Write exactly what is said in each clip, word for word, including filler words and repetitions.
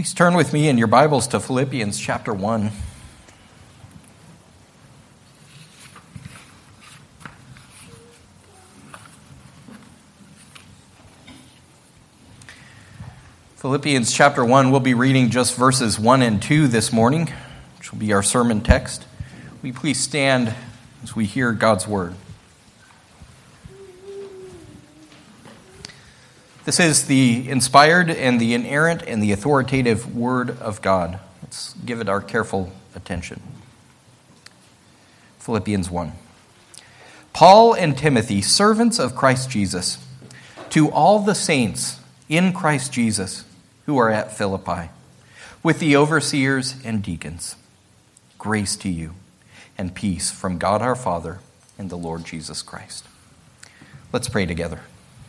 Please turn with me in your Bibles to Philippians chapter one. Philippians chapter one, we'll be reading just verses one and two this morning, which will be our sermon text. Will you please stand as we hear God's word? This is the inspired and the inerrant and the authoritative word of God. Let's give it our careful attention. Philippians one. Paul and Timothy, servants of Christ Jesus, to all the saints in Christ Jesus who are at Philippi, with the overseers and deacons, grace to you and peace from God our Father and the Lord Jesus Christ. Let's pray together.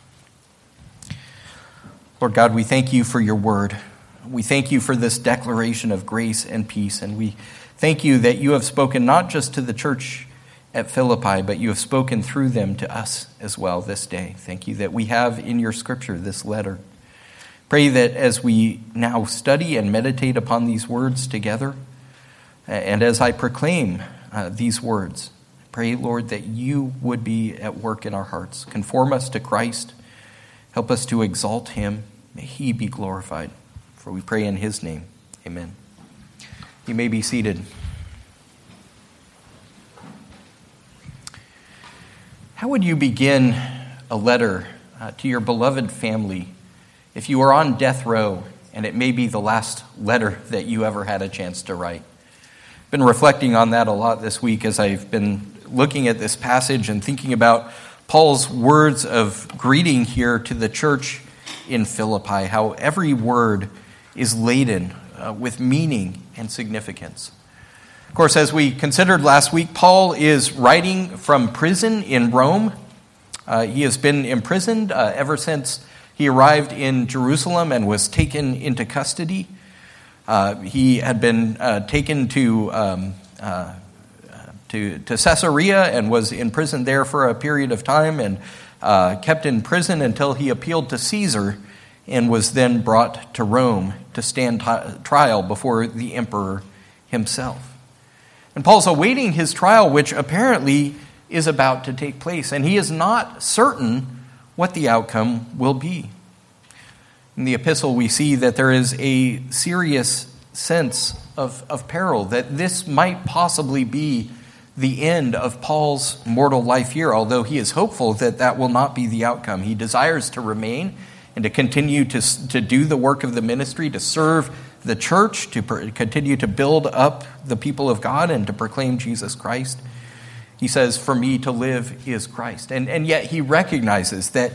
Lord God, we thank you for your word. We thank you for this declaration of grace and peace, and we thank you that you have spoken not just to the church at Philippi, but you have spoken through them to us as well this day. Thank you that we have in your scripture this letter. Pray that as we now study and meditate upon these words together, and as I proclaim uh, these words, pray, Lord, that you would be at work in our hearts. Conform us to Christ. Help us to exalt him. May he be glorified. For we pray in his name. Amen. You may be seated. How would you begin a letter uh, to your beloved family if you were on death row and it may be the last letter that you ever had a chance to write? I've been reflecting on that a lot this week as I've been looking at this passage and thinking about Paul's words of greeting here to the church in Philippi, how every word is laden uh, with meaning and significance. Of course, as we considered last week, Paul is writing from prison in Rome. Uh, he has been imprisoned uh, ever since he arrived in Jerusalem and was taken into custody. Uh, he had been uh, taken to um, uh, To, to Caesarea and was imprisoned there for a period of time and uh, kept in prison until he appealed to Caesar and was then brought to Rome to stand t- trial before the emperor himself. And Paul's awaiting his trial, which apparently is about to take place, and he is not certain what the outcome will be. In the epistle, we see that there is a serious sense of, of peril, that this might possibly be the end of Paul's mortal life here, although he is hopeful that that will not be the outcome. He desires to remain and to continue to, to do the work of the ministry, to serve the church, to per, continue to build up the people of God and to proclaim Jesus Christ. He says, for me to live is Christ. And, and yet he recognizes that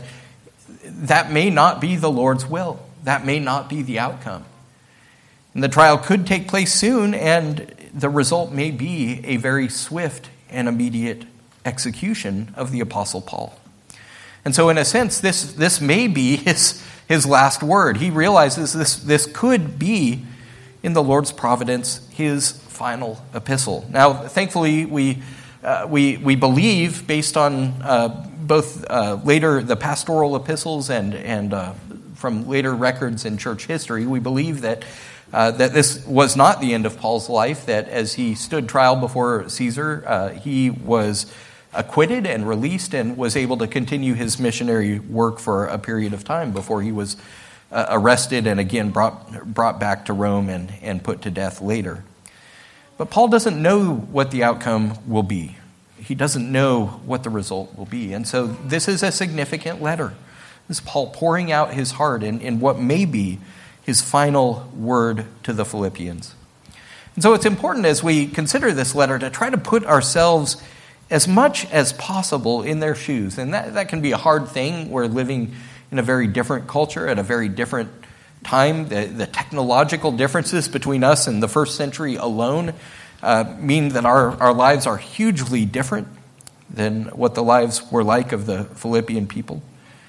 that may not be the Lord's will. That may not be the outcome. And the trial could take place soon, and the result may be a very swift and immediate execution of the Apostle Paul. And so in a sense, this, this may be his, his last word. He realizes this, this could be, in the Lord's providence, his final epistle. Now, thankfully, we uh, we we believe, based on uh, both uh, later the pastoral epistles and, and uh, from later records in church history, we believe that Uh, that this was not the end of Paul's life, that as he stood trial before Caesar, uh, he was acquitted and released and was able to continue his missionary work for a period of time before he was uh, arrested and again brought brought back to Rome and, and put to death later. But Paul doesn't know what the outcome will be. He doesn't know what the result will be. And so this is a significant letter. This is Paul pouring out his heart in, in what may be his final word to the Philippians. And so it's important as we consider this letter to try to put ourselves as much as possible in their shoes. And that, that can be a hard thing. We're living in a very different culture at a very different time. The, the technological differences between us and the first century alone uh, mean that our, our lives are hugely different than what the lives were like of the Philippian people.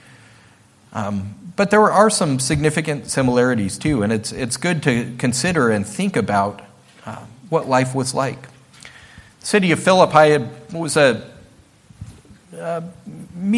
Um, but there are some significant similarities too, and it's it's good to consider and think about uh, what life was like. The city of Philippi had, was a, a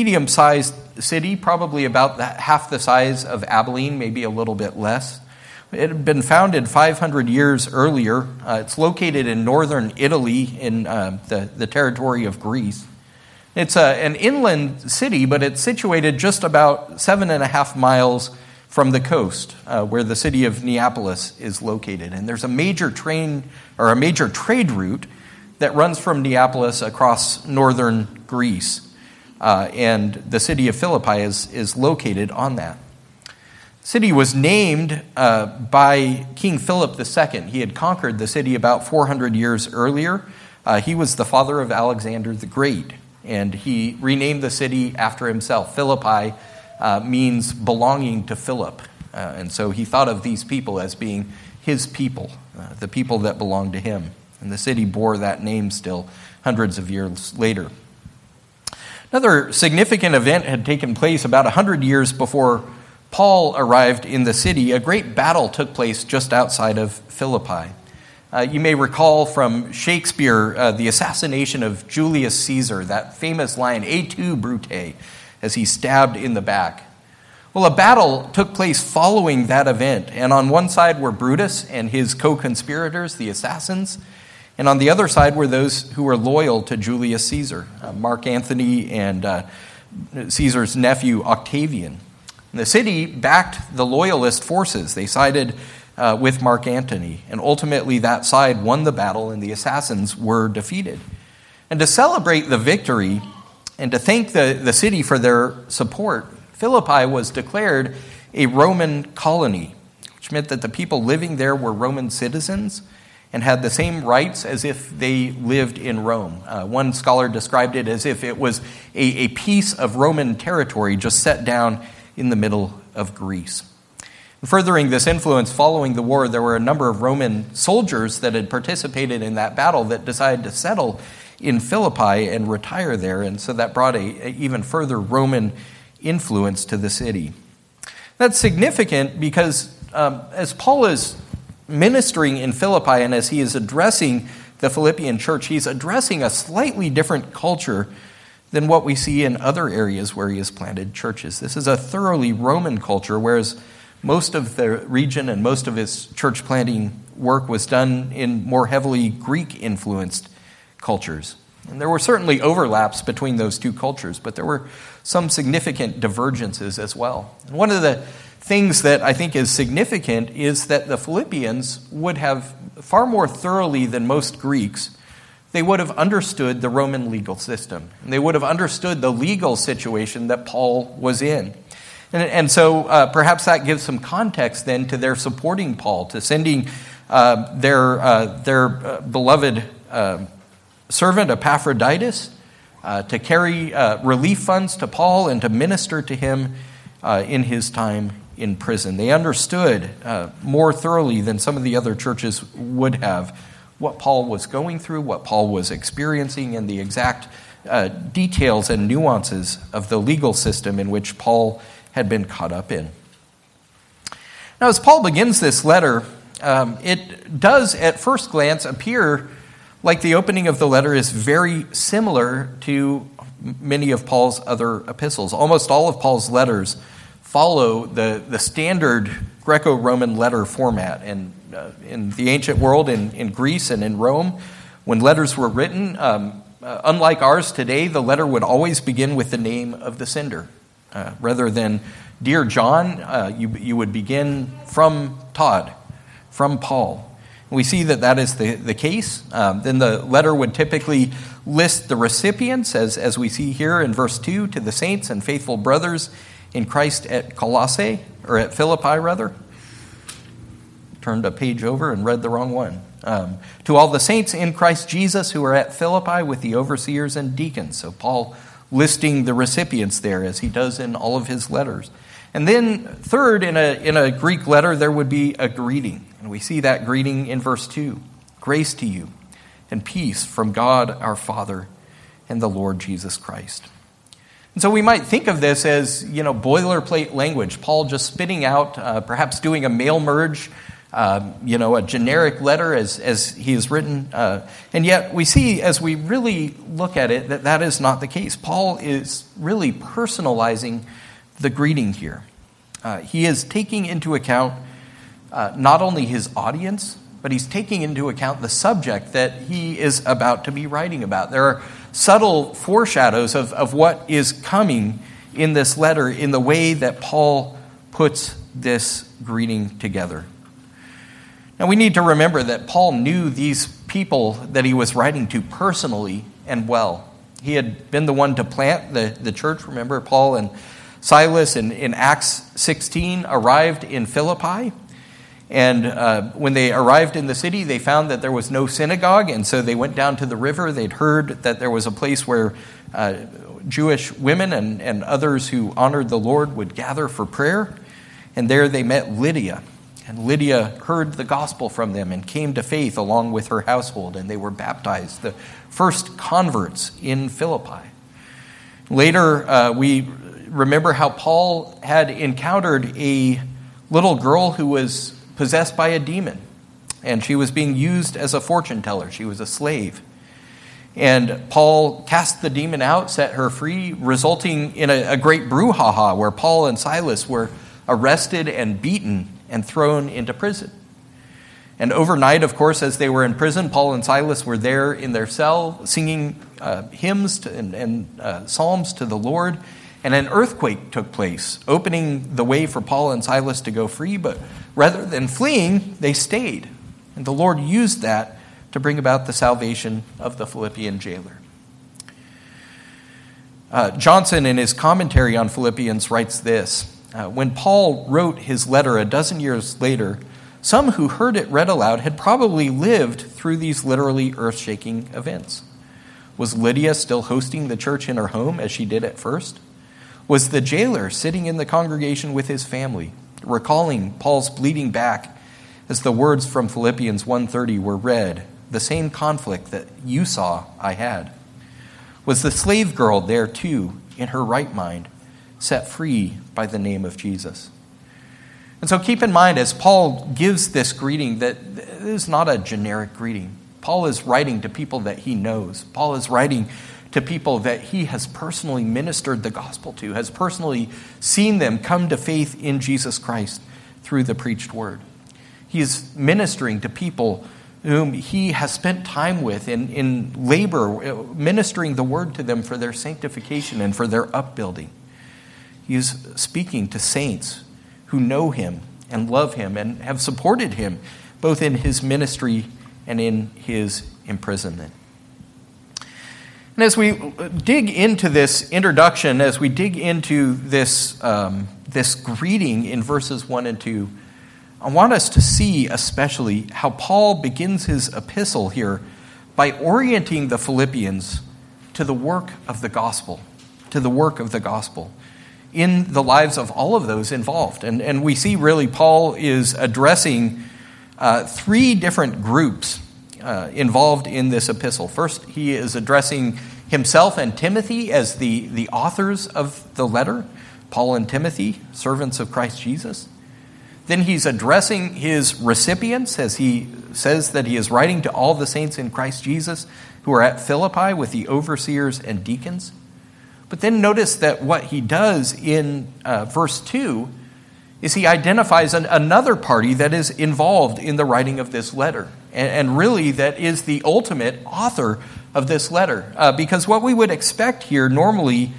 medium-sized city, probably about the, half the size of Abilene, maybe a little bit less. It had been founded five hundred years earlier. Uh, it's located in northern Italy in uh, the, the territory of Greece. It's a, an inland city, but it's situated just about seven and a half miles from the coast, uh, where the city of Neapolis is located. And there's a major train or a major trade route that runs from Neapolis across northern Greece. Uh, and the city of Philippi is, is located on that. The city was named uh, by King Philip the Second. He had conquered the city about four hundred years earlier. Uh, he was the father of Alexander the Great, and he renamed the city after himself. Philippi uh, means belonging to Philip, uh, and so he thought of these people as being his people, uh, the people that belonged to him. And the city bore that name still hundreds of years later. Another significant event had taken place about one hundred years before Paul arrived in the city. A great battle took place just outside of Philippi. Uh, you may recall from Shakespeare uh, the assassination of Julius Caesar, that famous line, "Et tu, Brute," as he stabbed in the back. Well, a battle took place following that event, and on one side were Brutus and his co-conspirators, the assassins, and on the other side were those who were loyal to Julius Caesar, uh, Mark Antony and uh, Caesar's nephew Octavian. The city backed the loyalist forces. They sided uh, with Mark Antony, and ultimately that side won the battle and the assassins were defeated. And to celebrate the victory and to thank the, the city for their support, Philippi was declared a Roman colony, which meant that the people living there were Roman citizens and had the same rights as if they lived in Rome. Uh, one scholar described it as if it was a, a piece of Roman territory just set down in the middle of Greece. Furthering this influence, following the war, there were a number of Roman soldiers that had participated in that battle that decided to settle in Philippi and retire there, and so that brought a, a even further Roman influence to the city. That's significant because um, as Paul is ministering in Philippi and as he is addressing the Philippian church, he's addressing a slightly different culture than what we see in other areas where he has planted churches. This is a thoroughly Roman culture, whereas most of the region and most of his church planting work was done in more heavily Greek-influenced cultures. And there were certainly overlaps between those two cultures, but there were some significant divergences as well. And one of the things that I think is significant is that the Philippians would have, far more thoroughly than most Greeks, they would have understood the Roman legal system. And they would have understood the legal situation that Paul was in. And, and so uh, perhaps that gives some context then to their supporting Paul, to sending uh, their, uh, their uh, beloved uh, servant Epaphroditus uh, to carry uh, relief funds to Paul and to minister to him uh, in his time in prison. They understood uh, more thoroughly than some of the other churches would have what Paul was going through, what Paul was experiencing, and the exact uh, details and nuances of the legal system in which Paul had been caught up in. Now, as Paul begins this letter, um, it does at first glance appear like the opening of the letter is very similar to many of Paul's other epistles. Almost all of Paul's letters follow the, the standard Greco-Roman letter format. And uh, in the ancient world, in, in Greece and in Rome, when letters were written, um, uh, unlike ours today, the letter would always begin with the name of the sender. Uh, rather than, "Dear John," uh, you, you would begin from Todd, from Paul. And we see that that is the, the case. Um, then the letter would typically list the recipients, as, as we see here in verse two, "To the saints and faithful brothers in Christ at Colossae," or at Philippi, rather. Turned a page over and read the wrong one. Um, "to all the saints in Christ Jesus who are at Philippi with the overseers and deacons." So Paul listing the recipients there, as he does in all of his letters. And then third, in a, in a Greek letter, there would be a greeting. And we see that greeting in verse two. "Grace to you and peace from God our Father and the Lord Jesus Christ." And so we might think of this as, you know, boilerplate language. Paul just spitting out, uh, perhaps doing a mail merge, uh, you know, a generic letter as, as he has written. Uh, and yet we see, as we really look at it, that that is not the case. Paul is really personalizing the greeting here. Uh, he is taking into account uh, not only his audience, but he's taking into account the subject that he is about to be writing about. There are subtle foreshadows of, of what is coming in this letter in the way that Paul puts this greeting together. Now we need to remember that Paul knew these people that he was writing to personally and well. He had been the one to plant the, the church. Remember, Paul and Silas in, in Acts sixteen arrived in Philippi. And uh, when they arrived in the city, they found that there was no synagogue. And so they went down to the river. They'd heard that there was a place where uh, Jewish women and, and others who honored the Lord would gather for prayer. And there they met Lydia. And Lydia heard the gospel from them and came to faith along with her household. And they were baptized, the first converts in Philippi. Later, uh, we remember how Paul had encountered a little girl who was possessed by a demon, and she was being used as a fortune teller. She was a slave. And Paul cast the demon out, set her free, resulting in a, a great brouhaha where Paul and Silas were arrested and beaten and thrown into prison. And overnight, of course, as they were in prison, Paul and Silas were there in their cell singing uh, hymns to, and, and uh, psalms to the Lord. And an earthquake took place, opening the way for Paul and Silas to go free. But rather than fleeing, they stayed. And the Lord used that to bring about the salvation of the Philippian jailer. Uh, Johnson, in his commentary on Philippians, writes this. Uh, when Paul wrote his letter a dozen years later, some who heard it read aloud had probably lived through these literally earth-shaking events. Was Lydia still hosting the church in her home as she did at first? Was the jailer sitting in the congregation with his family, recalling Paul's bleeding back as the words from Philippians one thirty were read, the same conflict that you saw I had? Was the slave girl there too, in her right mind, set free by the name of Jesus? And so keep in mind, as Paul gives this greeting, that this is not a generic greeting. Paul is writing to people that he knows. Paul is writing to people that he has personally ministered the gospel to, has personally seen them come to faith in Jesus Christ through the preached word. He is ministering to people whom he has spent time with in, in labor, ministering the word to them for their sanctification and for their upbuilding. He is speaking to saints who know him and love him and have supported him both in his ministry and in his imprisonment. And as we dig into this introduction, as we dig into this, um, this greeting in verses one and two, I want us to see especially how Paul begins his epistle here by orienting the Philippians to the work of the gospel, to the work of the gospel in the lives of all of those involved. And, and we see really Paul is addressing uh, three different groups uh, involved in this epistle. First, he is addressing himself and Timothy as the, the authors of the letter, Paul and Timothy, servants of Christ Jesus. Then he's addressing his recipients as he says that he is writing to all the saints in Christ Jesus who are at Philippi with the overseers and deacons. But then notice that what he does in uh, verse two is he identifies an, another party that is involved in the writing of this letter. And, and really that is the ultimate author of this letter. Uh, because what we would expect here normally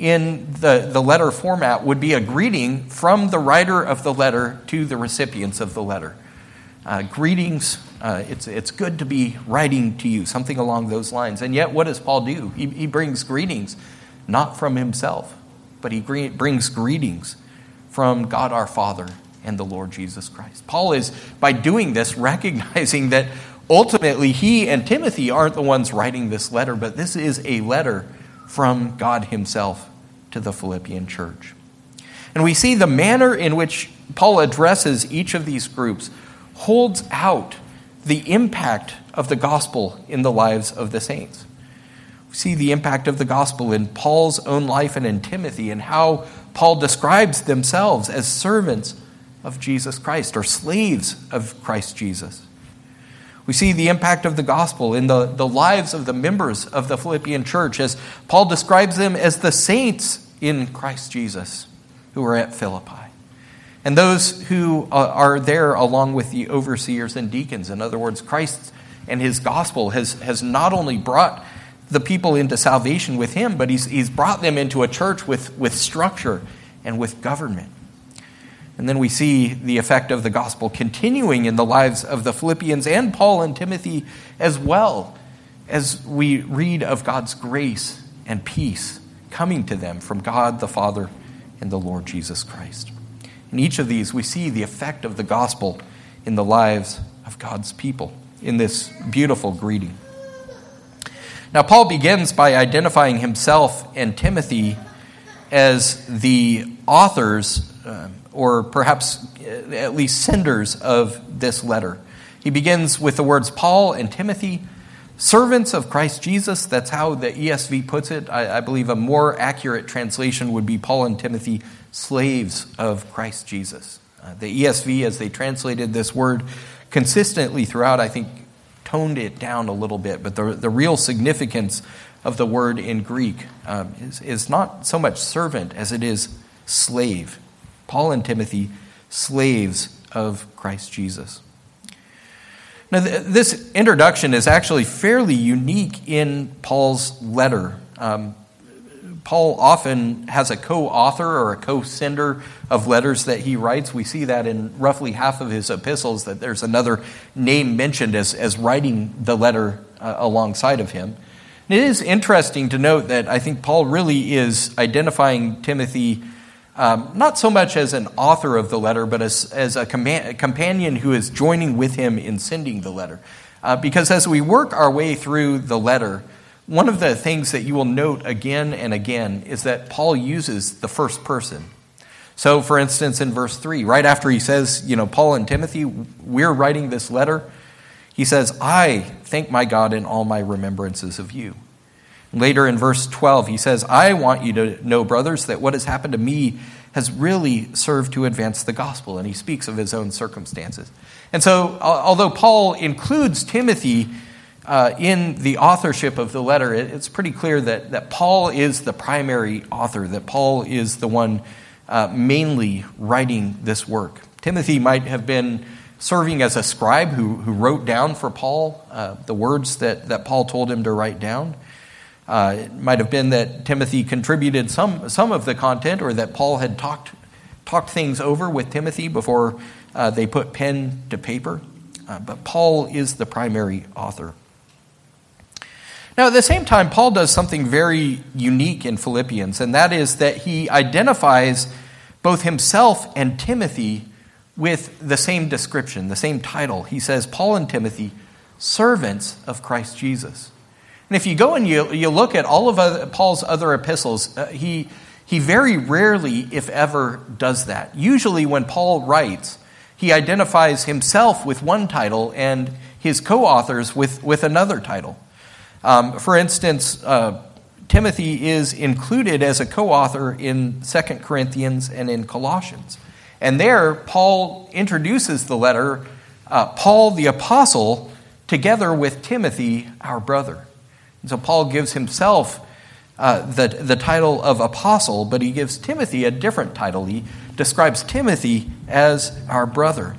in the, the letter format would be a greeting from the writer of the letter to the recipients of the letter. Uh, greetings, uh, it's, it's good to be writing to you, something along those lines. And yet what does Paul do? He, he brings greetings not from himself, but he gre- brings greetings from God our Father and the Lord Jesus Christ. Paul is, by doing this, recognizing that ultimately he and Timothy aren't the ones writing this letter, but this is a letter from God himself to the Philippian church. And we see the manner in which Paul addresses each of these groups holds out the impact of the gospel in the lives of the saints. We see the impact of the gospel in Paul's own life and in Timothy, and how Paul describes themselves as servants of Jesus Christ or slaves of Christ Jesus. We see the impact of the gospel in the, the lives of the members of the Philippian church as Paul describes them as the saints in Christ Jesus who are at Philippi. and those who are there along with the overseers and deacons. In other words, Christ and his gospel has, has not only brought the people into salvation with him, but he's, he's brought them into a church with, with structure and with government. And then we see the effect of the gospel continuing in the lives of the Philippians and Paul and Timothy as well, as we read of God's grace and peace coming to them from God the Father and the Lord Jesus Christ. In each of these, we see the effect of the gospel in the lives of God's people in this beautiful greeting. Now, Paul begins by identifying himself and Timothy as the authors, uh, or perhaps at least senders of this letter. He begins with the words Paul and Timothy, servants of Christ Jesus. That's how the E S V puts it. I, I believe a more accurate translation would be Paul and Timothy, slaves of Christ Jesus. Uh, the E S V, as they translated this word consistently throughout, I think toned it down a little bit. But the, the real significance of the word in Greek um, is, is not so much servant as it is slave. Paul and Timothy, slaves of Christ Jesus. Now, th- this introduction is actually fairly unique in Paul's letter. Um, Paul often has a co-author or a co-sender of letters that he writes. We see that in roughly half of his epistles, that there's another name mentioned as, as writing the letter uh, alongside of him. And it is interesting to note that I think Paul really is identifying Timothy Um, not so much as an author of the letter, but as, as a, com- a companion who is joining with him in sending the letter. Uh, because as we work our way through the letter, one of the things that you will note again and again is that Paul uses the first person. So, for instance, in verse three, right after he says, you know, Paul and Timothy, we're writing this letter, he says, I thank my God in all my remembrances of you. Later in verse twelve, he says, I want you to know, brothers, that what has happened to me has really served to advance the gospel. And he speaks of his own circumstances. And so, although Paul includes Timothy uh, in the authorship of the letter, it's pretty clear that, that Paul is the primary author, that Paul is the one uh, mainly writing this work. Timothy might have been serving as a scribe who, who wrote down for Paul uh, the words that, that Paul told him to write down. Uh, it might have been that Timothy contributed some some of the content, or that Paul had talked talked things over with Timothy before uh, they put pen to paper. Uh, but Paul is the primary author. Now, at the same time, Paul does something very unique in Philippians, and that is that he identifies both himself and Timothy with the same description, the same title. He says, Paul and Timothy, servants of Christ Jesus. And if you go and you, you look at all of other, Paul's other epistles, uh, he, he very rarely, if ever, does that. Usually when Paul writes, he identifies himself with one title and his co-authors with, with another title. Um, for instance, uh, Timothy is included as a co-author in Second Corinthians and in Colossians. And there, Paul introduces the letter, uh, Paul the apostle, together with Timothy, our brother. And so Paul gives himself uh, the, the title of apostle, but he gives Timothy a different title. He describes Timothy as our brother.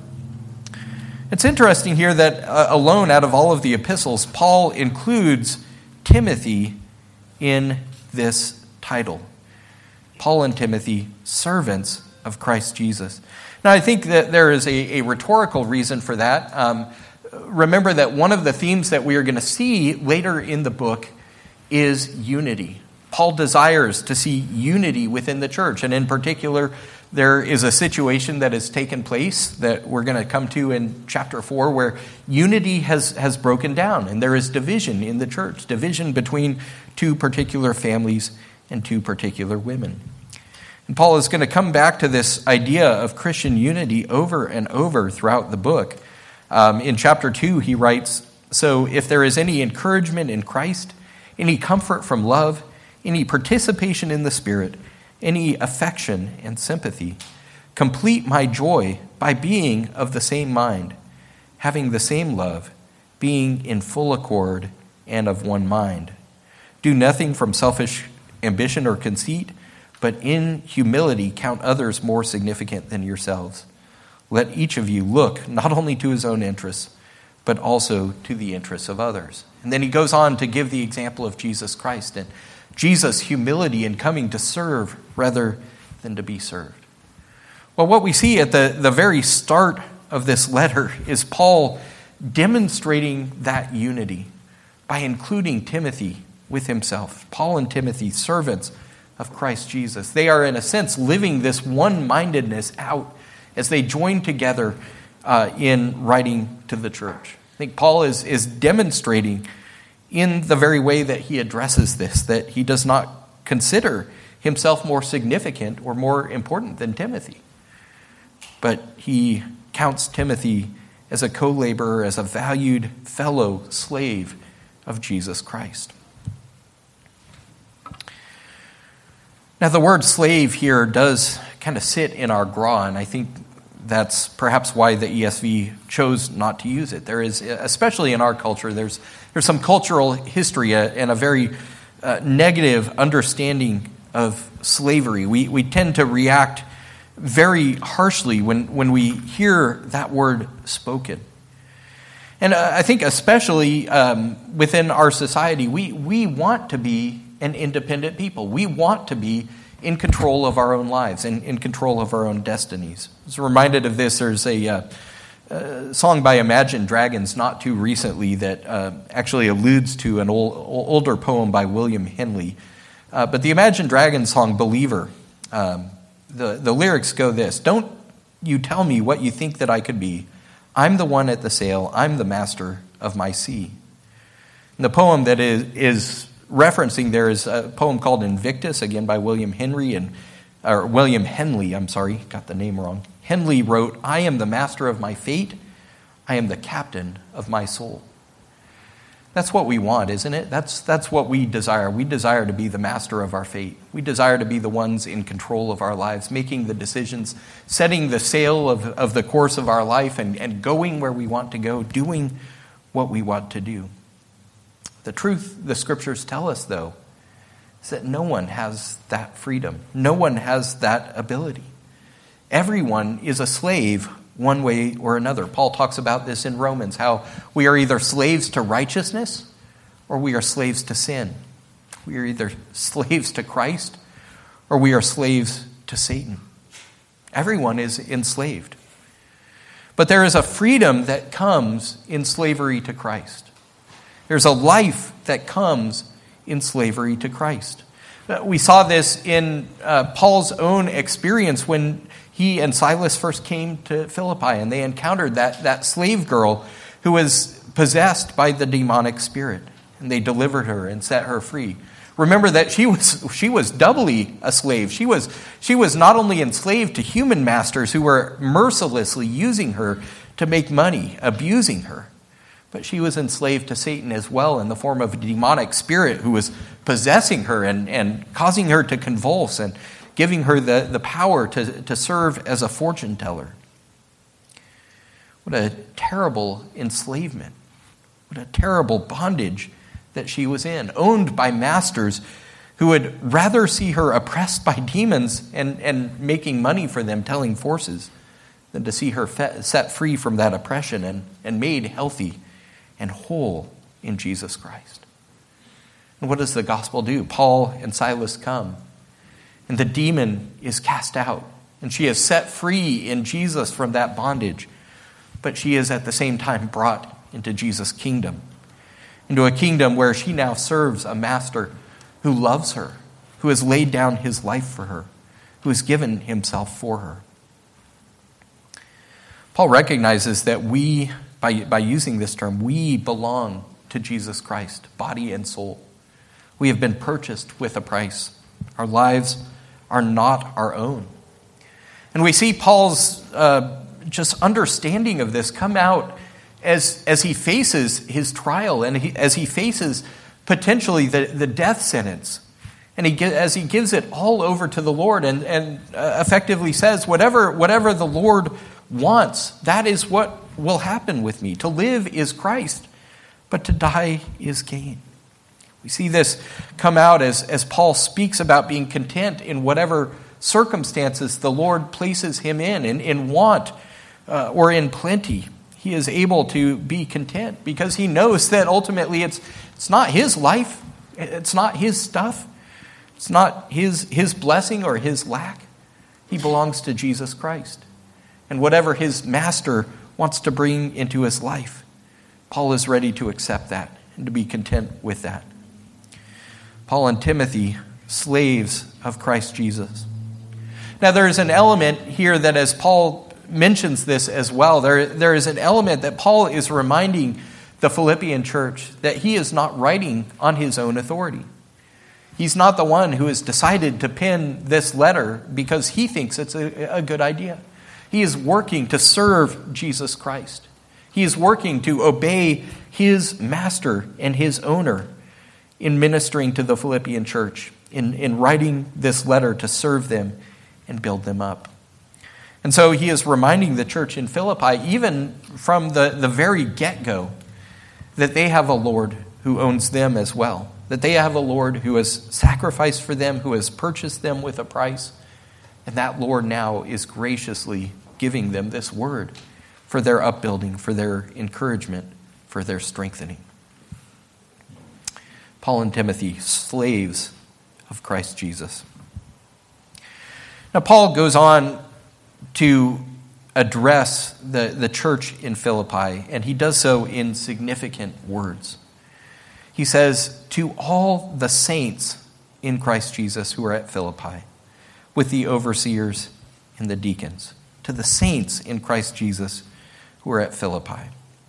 It's interesting here that uh, alone out of all of the epistles, Paul includes Timothy in this title. Paul and Timothy, servants of Christ Jesus. Now, I think that there is a, a rhetorical reason for that. Um, Remember that one of the themes that we are going to see later in the book is unity. Paul desires to see unity within the church. And in particular, there is a situation that has taken place that we're going to come to in chapter four where unity has, has broken down. And there is division in the church, division between two particular families and two particular women. And Paul is going to come back to this idea of Christian unity over and over throughout the book. Um, in chapter two, he writes, so if there is any encouragement in Christ, any comfort from love, any participation in the Spirit, any affection and sympathy, complete my joy by being of the same mind, having the same love, being in full accord and of one mind. Do nothing from selfish ambition or conceit, but in humility count others more significant than yourselves. Let each of you look not only to his own interests, but also to the interests of others. And then he goes on to give the example of Jesus Christ and Jesus' humility in coming to serve rather than to be served. Well, what we see at the, the very start of this letter is Paul demonstrating that unity by including Timothy with himself. Paul and Timothy, servants of Christ Jesus. They are, in a sense, living this one-mindedness out as they join together uh, in writing to the church. I think Paul is, is demonstrating in the very way that he addresses this, that he does not consider himself more significant or more important than Timothy. But he counts Timothy as a co-laborer, as a valued fellow slave of Jesus Christ. Now, the word slave here does kind of sit in our graw, and I think that's perhaps why the E S V chose not to use it. There is, especially in our culture, there's there's some cultural history and a very uh, negative understanding of slavery. We we tend to react very harshly when, when we hear that word spoken. And uh, I think especially um, within our society, we, we want to be an independent people. We want to be in control of our own lives and in control of our own destinies. I was reminded of this. There's a, uh, a song by Imagine Dragons not too recently that uh, actually alludes to an old, older poem by William Henley. Uh, but the Imagine Dragons song, Believer, um, the, the lyrics go this: don't you tell me what you think that I could be. I'm the one at the sail. I'm the master of my sea. And the poem that is, is referencing there is a poem called Invictus, again by William Henry, and or William Henley, I'm sorry, got the name wrong. Henley wrote, I am the master of my fate. I am the captain of my soul. That's what we want, isn't it? That's, that's what we desire. We desire to be the master of our fate. We desire to be the ones in control of our lives, making the decisions, setting the sail of, of the course of our life, and, and going where we want to go, doing what we want to do. The truth the scriptures tell us, though, is that no one has that freedom. No one has that ability. Everyone is a slave one way or another. Paul talks about this in Romans, how we are either slaves to righteousness or we are slaves to sin. We are either slaves to Christ or we are slaves to Satan. Everyone is enslaved. But there is a freedom that comes in slavery to Christ. There's a life that comes in slavery to Christ. We saw this in uh, Paul's own experience when he and Silas first came to Philippi, and they encountered that, that slave girl who was possessed by the demonic spirit, and they delivered her and set her free. Remember that she was she was doubly a slave. She was she was not only enslaved to human masters who were mercilessly using her to make money, abusing her, but she was enslaved to Satan as well in the form of a demonic spirit who was possessing her and, and causing her to convulse and giving her the, the power to, to serve as a fortune teller. What a terrible enslavement. What a terrible bondage that she was in, owned by masters who would rather see her oppressed by demons and, and making money for them, telling forces, than to see her fe- set free from that oppression and, and made healthy and whole in Jesus Christ. And what does the gospel do? Paul and Silas come, and the demon is cast out, and she is set free in Jesus from that bondage, but she is at the same time brought into Jesus' kingdom, into a kingdom where she now serves a master who loves her, who has laid down his life for her, who has given himself for her. Paul recognizes that we, by, by using this term, we belong to Jesus Christ, body and soul. We have been purchased with a price. Our lives are not our own. And we see Paul's uh, just understanding of this come out as, as he faces his trial and he, as he faces potentially the, the death sentence. And he as he gives it all over to the Lord and, and uh, effectively says, whatever, whatever the Lord wants, that is what will happen with me. To live is Christ, but to die is gain. We see this come out as, as Paul speaks about being content in whatever circumstances the Lord places him in, in, in want uh, or in plenty. He is able to be content because he knows that ultimately it's it's not his life, it's not his stuff, it's not his, his blessing or his lack. He belongs to Jesus Christ. And whatever his master wants to bring into his life, Paul is ready to accept that and to be content with that. Paul and Timothy, slaves of Christ Jesus. Now there is an element here that as Paul mentions this as well, there, there is an element that Paul is reminding the Philippian church that he is not writing on his own authority. He's not the one who has decided to pen this letter because he thinks it's a, a good idea. He is working to serve Jesus Christ. He is working to obey his master and his owner in ministering to the Philippian church, in, in writing this letter to serve them and build them up. And so he is reminding the church in Philippi, even from the, the very get-go, that they have a Lord who owns them as well. That they have a Lord who has sacrificed for them, who has purchased them with a price. And that Lord now is graciously giving them this word for their upbuilding, for their encouragement, for their strengthening. Paul and Timothy, slaves of Christ Jesus. Now Paul goes on to address the, the church in Philippi, and he does so in significant words. He says, to all the saints in Christ Jesus who are at Philippi, with the overseers and the deacons, to the saints in Christ Jesus who are at Philippi.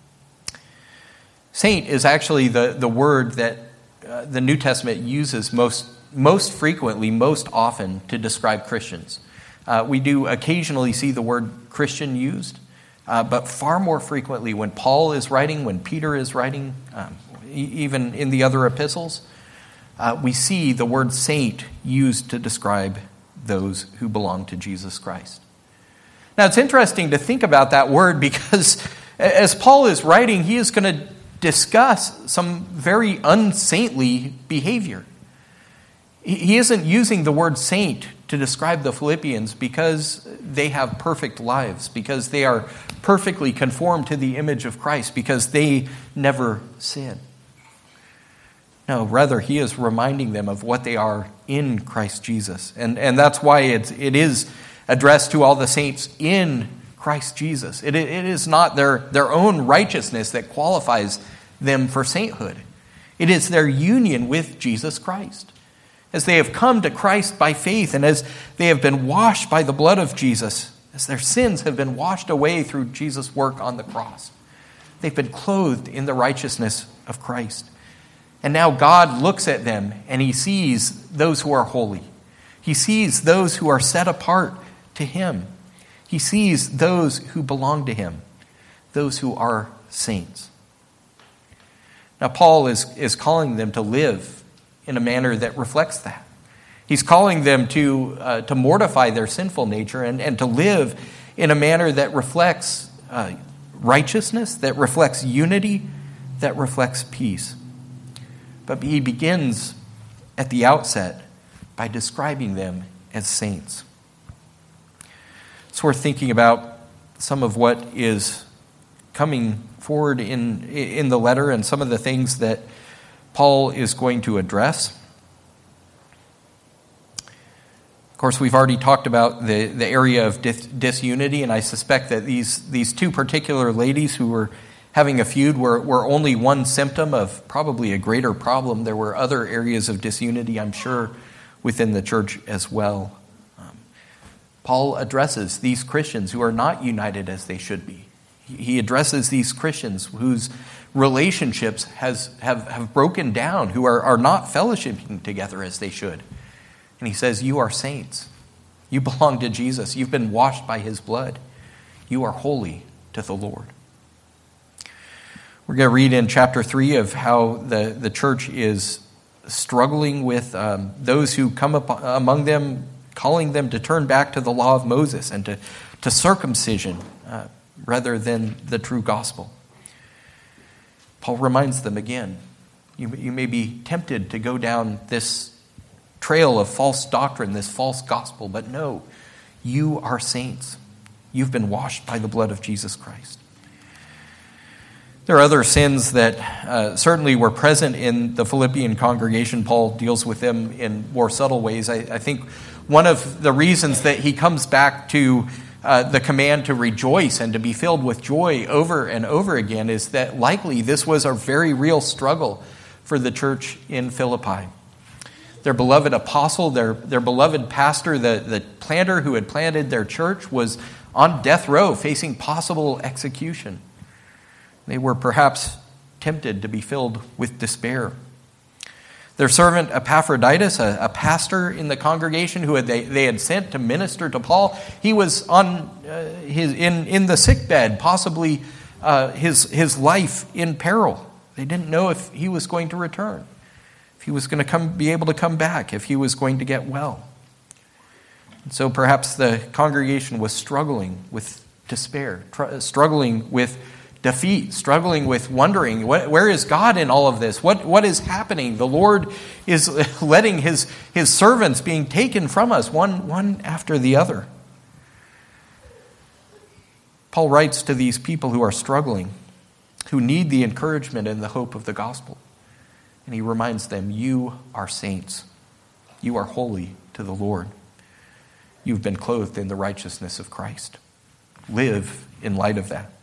Saint is actually the, the word that uh, the New Testament uses most, most frequently, most often to describe Christians. Uh, we do occasionally see the word Christian used, uh, but far more frequently when Paul is writing, when Peter is writing, um, e- even in the other epistles, uh, we see the word saint used to describe those who belong to Jesus Christ. Now it's interesting to think about that word because as Paul is writing, he is going to discuss some very unsaintly behavior. He isn't using the word saint to describe the Philippians because they have perfect lives, because they are perfectly conformed to the image of Christ, because they never sin. No, rather, he is reminding them of what they are in Christ Jesus. And, and that's why it's, it is addressed to all the saints in Christ Jesus. It, it is not their, their own righteousness that qualifies them for sainthood. It is their union with Jesus Christ. As they have come to Christ by faith, and as they have been washed by the blood of Jesus, as their sins have been washed away through Jesus' work on the cross, they've been clothed in the righteousness of Christ. And now God looks at them and he sees those who are holy. He sees those who are set apart to him. He sees those who belong to him, those who are saints. Now Paul is, is calling them to live in a manner that reflects that. He's calling them to uh, to mortify their sinful nature and, and to live in a manner that reflects uh, righteousness, that reflects unity, that reflects peace. But he begins at the outset by describing them as saints. So we're thinking about some of what is coming forward in in the letter and some of the things that Paul is going to address. Of course, we've already talked about the, the area of dis- disunity, and I suspect that these, these two particular ladies who were having a feud were, were only one symptom of probably a greater problem. There were other areas of disunity, I'm sure, within the church as well. Um, Paul addresses these Christians who are not united as they should be. He addresses these Christians whose relationships has have, have broken down, who are, are not fellowshipping together as they should. And he says, you are saints. You belong to Jesus. You've been washed by his blood. You are holy to the Lord. We're going to read in chapter three of how the, the church is struggling with um, those who come up among them, calling them to turn back to the law of Moses and to, to circumcision uh, rather than the true gospel. Paul reminds them again You, you may be tempted to go down this trail of false doctrine, this false gospel, but no, you are saints. You've been washed by the blood of Jesus Christ. There are other sins that uh, certainly were present in the Philippian congregation. Paul deals with them in more subtle ways. I, I think one of the reasons that he comes back to uh, the command to rejoice and to be filled with joy over and over again is that likely this was a very real struggle for the church in Philippi. Their beloved apostle, their, their beloved pastor, the, the planter who had planted their church was on death row facing possible execution. They were perhaps tempted to be filled with despair. Their servant Epaphroditus, a, a pastor in the congregation who had, they, they had sent to minister to Paul, he was on uh, his in, in the sickbed, possibly uh, his, his life in peril. They didn't know if he was going to return, if he was going to come, be able to come back, if he was going to get well. And so perhaps the congregation was struggling with despair, tr- struggling with defeat, struggling with wondering, what, where is God in all of this? What, what is happening? The Lord is letting his, his servants being taken from us, one, one after the other. Paul writes to these people who are struggling, who need the encouragement and the hope of the gospel. And he reminds them, you are saints. You are holy to the Lord. You've been clothed in the righteousness of Christ. Live in light of that.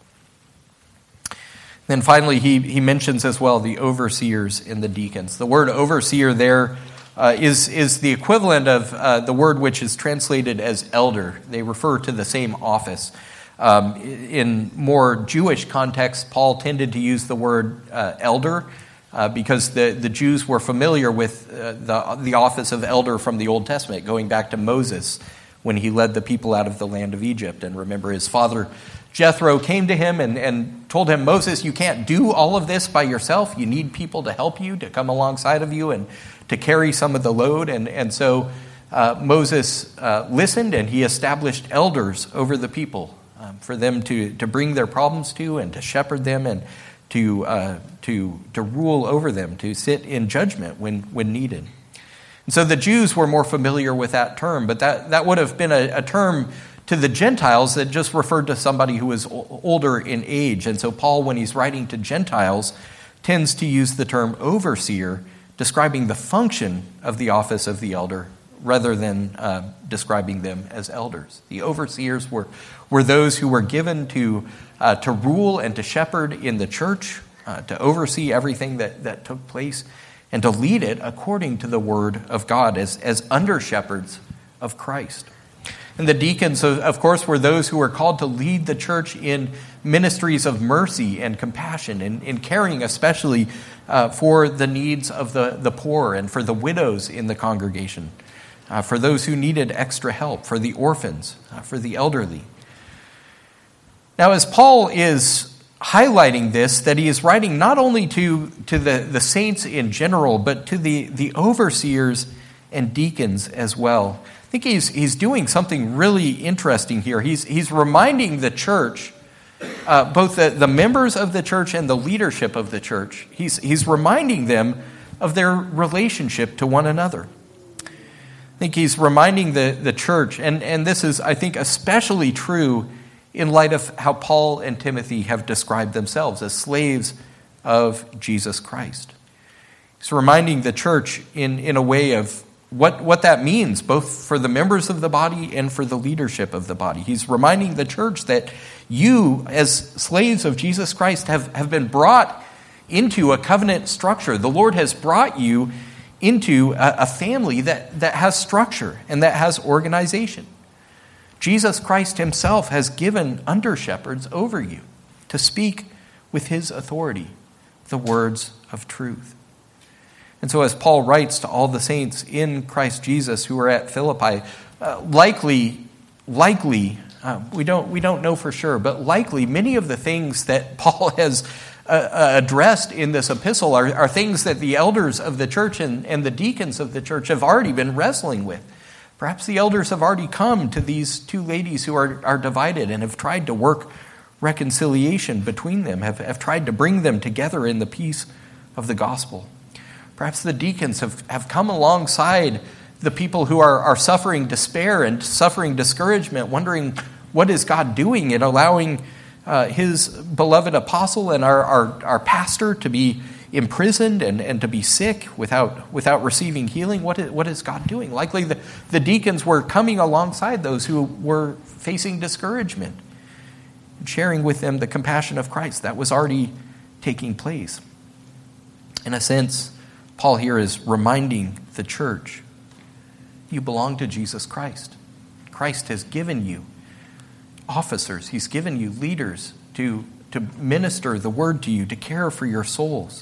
Then finally, he, he mentions as well the overseers and the deacons. The word overseer there uh, is, is the equivalent of uh, the word which is translated as elder. They refer to the same office. Um, in more Jewish contexts, Paul tended to use the word uh, elder uh, because the, the Jews were familiar with uh, the, the office of elder from the Old Testament, going back to Moses when he led the people out of the land of Egypt. And remember, his father Jethro came to him and, and told him, Moses, you can't do all of this by yourself. You need people to help you, to come alongside of you and to carry some of the load. And, and so uh, Moses uh, listened, and he established elders over the people um, for them to, to bring their problems to and to shepherd them and to, uh, to, to rule over them, to sit in judgment when, when needed. And so the Jews were more familiar with that term, but that, that would have been a, a term to the Gentiles that just referred to somebody who was older in age. And so Paul, when he's writing to Gentiles, tends to use the term overseer, describing the function of the office of the elder, rather than uh, describing them as elders. The overseers were, were those who were given to, uh, to rule and to shepherd in the church, uh, to oversee everything that, that took place, and to lead it according to the word of God as, as under-shepherds of Christ. And the deacons, of course, were those who were called to lead the church in ministries of mercy and compassion, in, in caring especially uh, for the needs of the, the poor and for the widows in the congregation, uh, for those who needed extra help, for the orphans, uh, for the elderly. Now, as Paul is highlighting this, that he is writing not only to, to the, the saints in general, but to the, the overseers and deacons as well. I think he's he's doing something really interesting here. He's he's reminding the church, uh, both the, the members of the church and the leadership of the church, he's he's reminding them of their relationship to one another. I think he's reminding the, the church, and, and this is, I think, especially true in light of how Paul and Timothy have described themselves as slaves of Jesus Christ. He's reminding the church in, in a way of What, what that means, both for the members of the body and for the leadership of the body. He's reminding the church that you, as slaves of Jesus Christ, have, have been brought into a covenant structure. The Lord has brought you into a, a family that, that has structure and that has organization. Jesus Christ himself has given under-shepherds over you to speak with his authority the words of truth. And so as Paul writes to all the saints in Christ Jesus who are at Philippi, uh, likely, likely, uh, we don't we don't know for sure, but likely many of the things that Paul has uh, addressed in this epistle are, are things that the elders of the church and, and the deacons of the church have already been wrestling with. Perhaps the elders have already come to these two ladies who are, are divided and have tried to work reconciliation between them, have, have tried to bring them together in the peace of the gospel. Perhaps the deacons have, have come alongside the people who are, are suffering despair and suffering discouragement, wondering what is God doing in allowing uh, his beloved apostle and our, our, our pastor to be imprisoned and, and to be sick without without receiving healing. What is, what is God doing? Likely the, the deacons were coming alongside those who were facing discouragement, sharing with them the compassion of Christ that was already taking place. In a sense, Paul here is reminding the church, you belong to Jesus Christ. Christ has given you officers. He's given you leaders to, to minister the word to you, to care for your souls.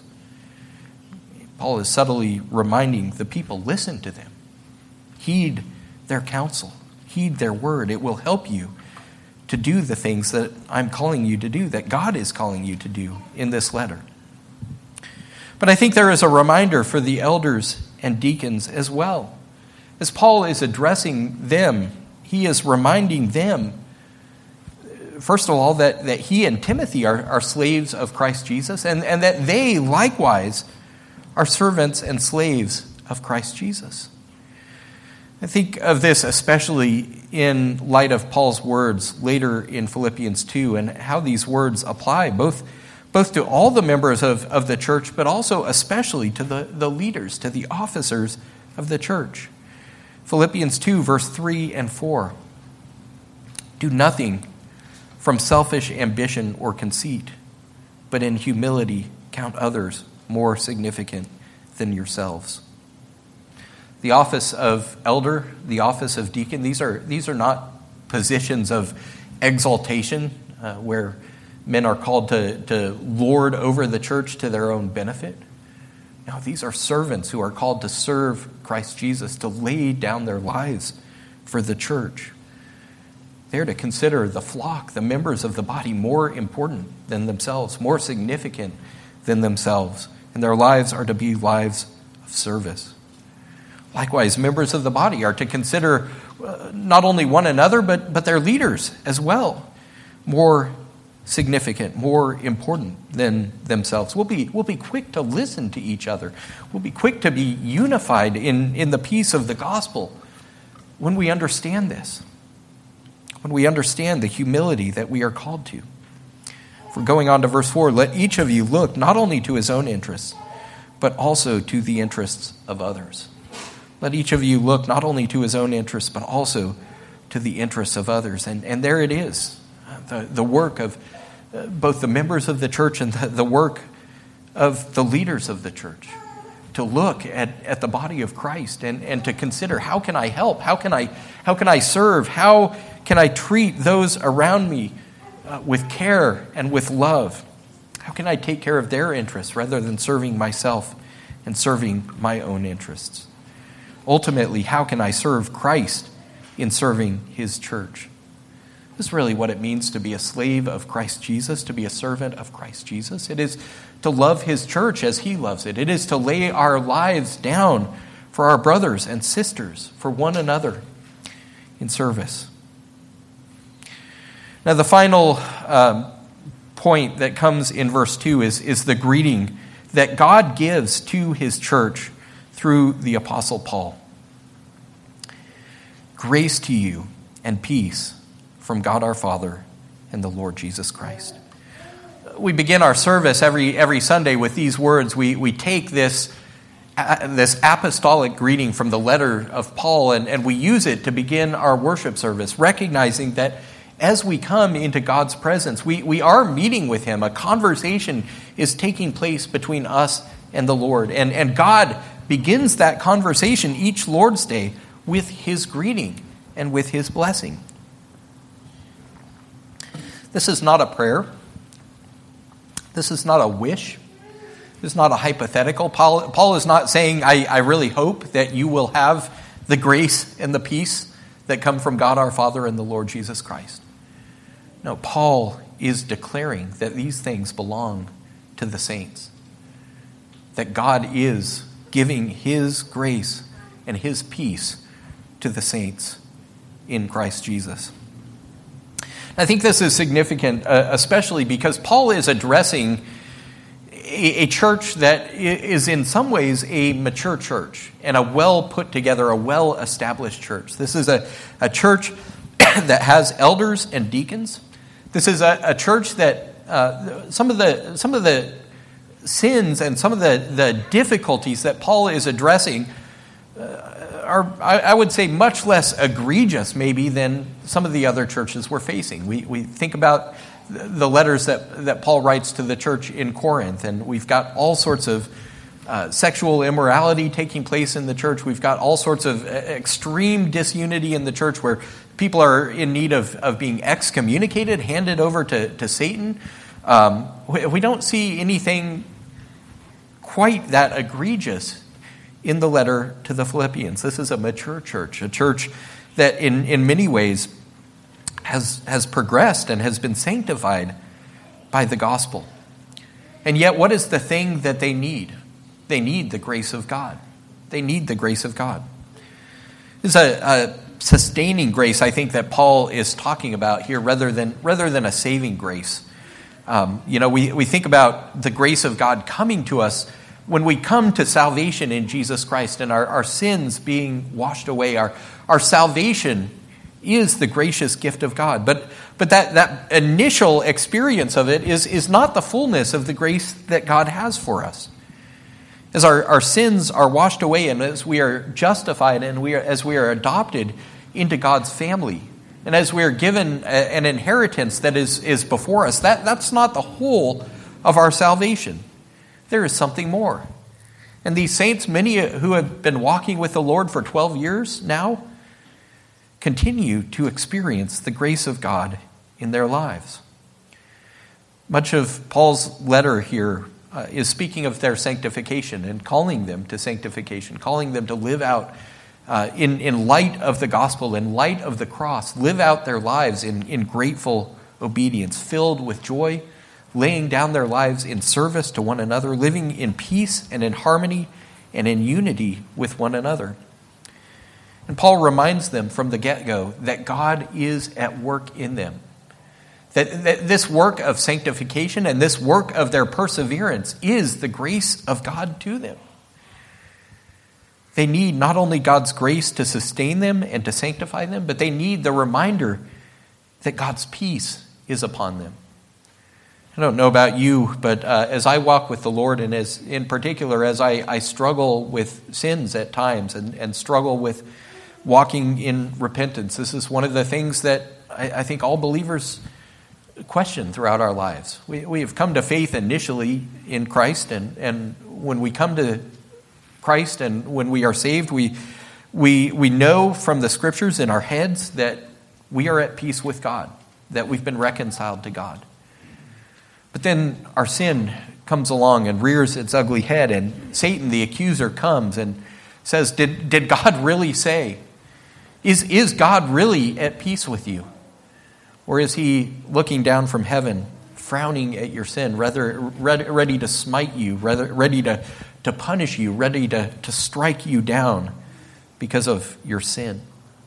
Paul is subtly reminding the people, listen to them. Heed their counsel. Heed their word. It will help you to do the things that I'm calling you to do, that God is calling you to do in this letter. But I think there is a reminder for the elders and deacons as well. As Paul is addressing them, he is reminding them, first of all, that, that he and Timothy are, are slaves of Christ Jesus, and, and that they likewise are servants and slaves of Christ Jesus. I think of this especially in light of Paul's words later in Philippians two and how these words apply both, both to all the members of, of the church, but also especially to the, the leaders, to the officers of the church. Philippians two, verse three and four. Do nothing from selfish ambition or conceit, but in humility count others more significant than yourselves. The office of elder, the office of deacon, these are these are not positions of exaltation uh, where men are called to, to lord over the church to their own benefit. No, these are servants who are called to serve Christ Jesus, to lay down their lives for the church. They're to consider the flock, the members of the body, more important than themselves, more significant than themselves. And their lives are to be lives of service. Likewise, members of the body are to consider uh, not only one another, but, but their leaders as well, more significant, more important than themselves. We'll be, we'll be quick to listen to each other. We'll be quick to be unified in, in the peace of the gospel when we understand this, when we understand the humility that we are called to. For going on to verse four, let each of you look not only to his own interests, but also to the interests of others. Let each of you look not only to his own interests, but also to the interests of others. And, and there it is, the, the work of uh, both the members of the church and the, the work of the leaders of the church, to look at, at the body of Christ and, and to consider, how can I help? How can I, how can I serve? How can I treat those around me uh, with care and with love? How can I take care of their interests rather than serving myself and serving my own interests? Ultimately, how can I serve Christ in serving his church? This is really what it means to be a slave of Christ Jesus, to be a servant of Christ Jesus. It is to love his church as he loves it. It is to lay our lives down for our brothers and sisters, for one another in service. Now, the final um, point that comes in verse two is, is the greeting that God gives to his church through the Apostle Paul. Grace to you and peace from God our Father and the Lord Jesus Christ. We begin our service every every Sunday with these words. We we take this, uh, this apostolic greeting from the letter of Paul and, and we use it to begin our worship service, recognizing that as we come into God's presence, we, we are meeting with him. A conversation is taking place between us and the Lord. And, and God begins that conversation each Lord's Day with his greeting and with his blessing. This is not a prayer. This is not a wish. This is not a hypothetical. Paul, Paul is not saying, I, I really hope that you will have the grace and the peace that come from God our Father and the Lord Jesus Christ. No, Paul is declaring that these things belong to the saints. That God is giving his grace and his peace to the saints in Christ Jesus. I think this is significant, uh, especially because Paul is addressing a, a church that is in some ways a mature church and a well put together, a well established church. This is a, a church that has elders and deacons. This is a, a church that uh, some of the some of the sins and some of the, the difficulties that Paul is addressing uh, are, I, I would say, much less egregious maybe than some of the other churches we're facing. We we think about the letters that, that Paul writes to the church in Corinth, and we've got all sorts of uh, sexual immorality taking place in the church. We've got all sorts of extreme disunity in the church where people are in need of, of being excommunicated, handed over to, to Satan. Um, we, we don't see anything quite that egregious in the letter to the Philippians. This is a mature church, a church that in, in many ways has, has progressed and has been sanctified by the gospel. And yet, what is the thing that they need? They need the grace of God. They need the grace of God. It's a, a sustaining grace, I think, that Paul is talking about here rather than, rather than a saving grace. Um, you know, we, we think about the grace of God coming to us when we come to salvation in Jesus Christ and our, our sins being washed away. Our, our salvation is the gracious gift of God. But but that, that initial experience of it is, is not the fullness of the grace that God has for us. As our, our sins are washed away and as we are justified and we are, as we are adopted into God's family, and as we are given a, an inheritance that is, is before us, that, that's not the whole of our salvation. There is something more. And these saints, many who have been walking with the Lord for twelve years now, continue to experience the grace of God in their lives. Much of Paul's letter here uh, is speaking of their sanctification and calling them to sanctification, calling them to live out uh, in, in light of the gospel, in light of the cross, live out their lives in, in grateful obedience, filled with joy, laying down their lives in service to one another, living in peace and in harmony and in unity with one another. And Paul reminds them from the get-go that God is at work in them. That, that this work of sanctification and this work of their perseverance is the grace of God to them. They need not only God's grace to sustain them and to sanctify them, but they need the reminder that God's peace is upon them. I don't know about you, but uh, as I walk with the Lord, and as in particular as I, I struggle with sins at times and, and struggle with walking in repentance, this is one of the things that I, I think all believers question throughout our lives. We, we have come to faith initially in Christ, and, and when we come to Christ and when we are saved, we, we, we know from the scriptures in our heads that we are at peace with God, that we've been reconciled to God. But then our sin comes along and rears its ugly head, and Satan, the accuser, comes and says, did, did God really say? Is, is God really at peace with you? Or is he looking down from heaven, frowning at your sin, rather ready to smite you, rather ready to, to punish you, ready to, to strike you down because of your sin?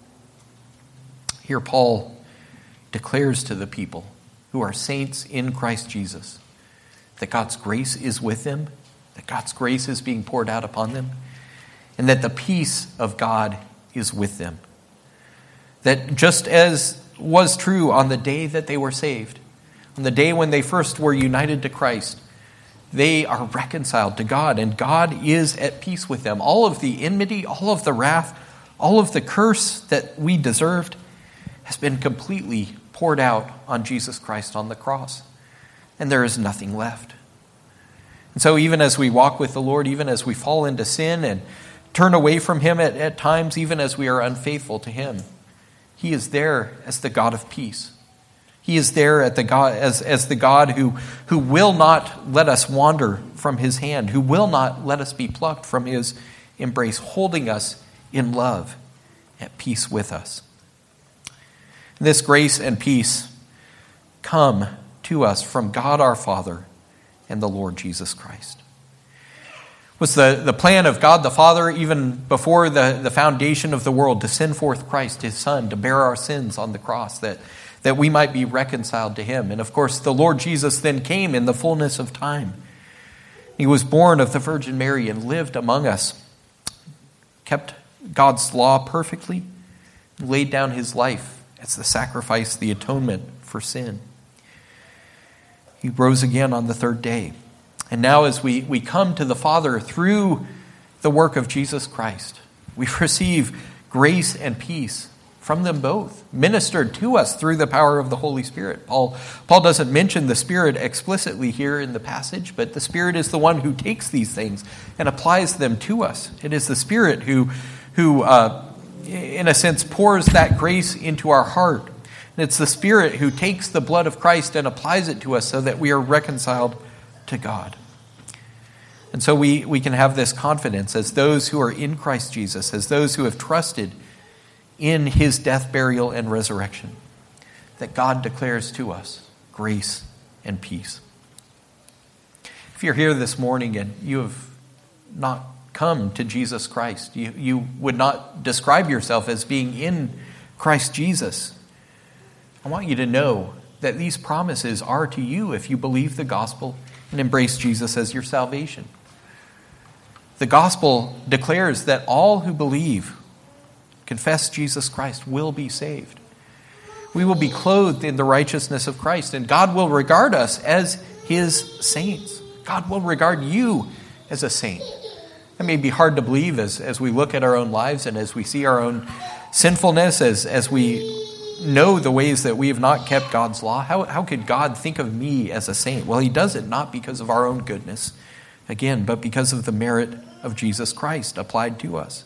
Here Paul declares to the people who are saints in Christ Jesus that God's grace is with them, that God's grace is being poured out upon them, and that the peace of God is with them. That just as was true on the day that they were saved, on the day when they first were united to Christ, they are reconciled to God, and God is at peace with them. All of the enmity, all of the wrath, all of the curse that we deserved has been completely poured out on Jesus Christ on the cross, and there is nothing left. And so even as we walk with the Lord, even as we fall into sin and turn away from him at, at times, even as we are unfaithful to him, he is there as the God of peace. He is there at the God, as, as the God who, who will not let us wander from his hand, who will not let us be plucked from his embrace, holding us in love, at peace with us. This grace and peace come to us from God our Father and the Lord Jesus Christ. It was the, the plan of God the Father, even before the, the foundation of the world, to send forth Christ, his Son, to bear our sins on the cross, that, that we might be reconciled to him. And of course, the Lord Jesus then came in the fullness of time. He was born of the Virgin Mary and lived among us, kept God's law perfectly, and laid down his life as the sacrifice, the atonement for sin. He rose again on the third day. And now as we, we come to the Father through the work of Jesus Christ, we receive grace and peace from them both, ministered to us through the power of the Holy Spirit. Paul, Paul doesn't mention the Spirit explicitly here in the passage, but the Spirit is the one who takes these things and applies them to us. It is the Spirit who, who uh, in a sense, pours that grace into our heart. And it's the Spirit who takes the blood of Christ and applies it to us so that we are reconciled to God. And so we, we can have this confidence as those who are in Christ Jesus, as those who have trusted in his death, burial, and resurrection, that God declares to us grace and peace. If you're here this morning and you have not come to Jesus Christ, you, you would not describe yourself as being in Christ Jesus, I want you to know that these promises are to you if you believe the gospel and embrace Jesus as your salvation. The gospel declares that all who believe, confess Jesus Christ, will be saved. We will be clothed in the righteousness of Christ, and God will regard us as his saints. God will regard you as a saint. That may be hard to believe as, as we look at our own lives and as we see our own sinfulness, as, as we know the ways that we have not kept God's law. How, how could God think of me as a saint? Well, he does it not because of our own goodness, again, but because of the merit of Jesus Christ applied to us.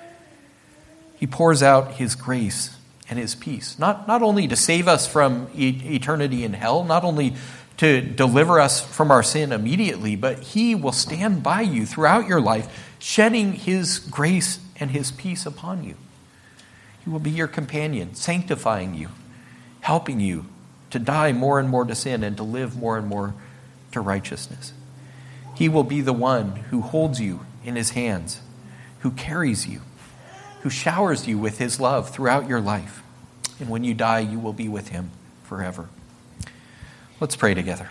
He pours out his grace and his peace, not, not only to save us from e- eternity in hell, not only to deliver us from our sin immediately, but he will stand by you throughout your life, shedding his grace and his peace upon you. He will be your companion, sanctifying you, helping you to die more and more to sin and to live more and more to righteousness. He will be the one who holds you in his hands, who carries you, who showers you with his love throughout your life. And when you die, you will be with him forever. Let's pray together.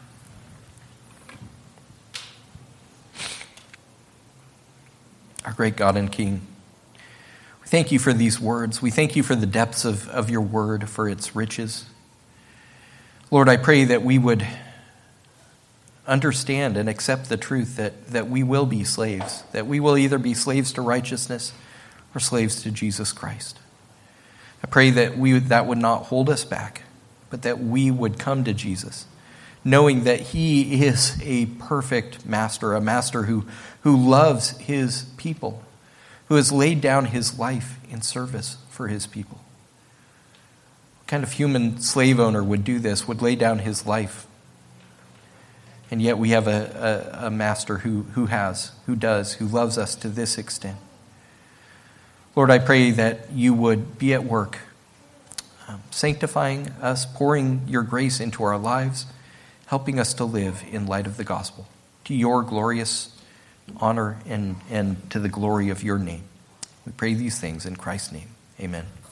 Our great God and King, we thank you for these words. We thank you for the depths of, of your word, for its riches. Lord, I pray that we would understand and accept the truth that, that we will be slaves, that we will either be slaves to righteousness or slaves to Jesus Christ. I pray that we that would not hold us back, but that we would come to Jesus, knowing that he is a perfect master, a master who, who loves his people, who has laid down his life in service for his people. What kind of human slave owner would do this, would lay down his life? And yet we have a, a, a master who, who has, who does, who loves us to this extent. Lord, I pray that you would be at work, um, sanctifying us, pouring your grace into our lives, helping us to live in light of the gospel, to your glorious honor and, and to the glory of your name. We pray these things in Christ's name. Amen.